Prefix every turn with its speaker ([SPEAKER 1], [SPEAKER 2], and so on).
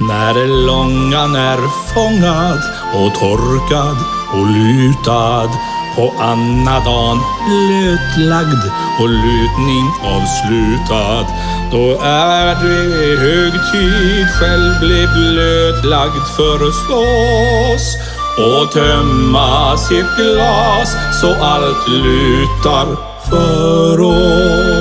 [SPEAKER 1] När långan är fångad och torkad och lutad, på annadan blötlagd och lutning avslutad, då är det hög tid själv bli blötlagd förstås, och tömma sitt glas så allt lutar för oss.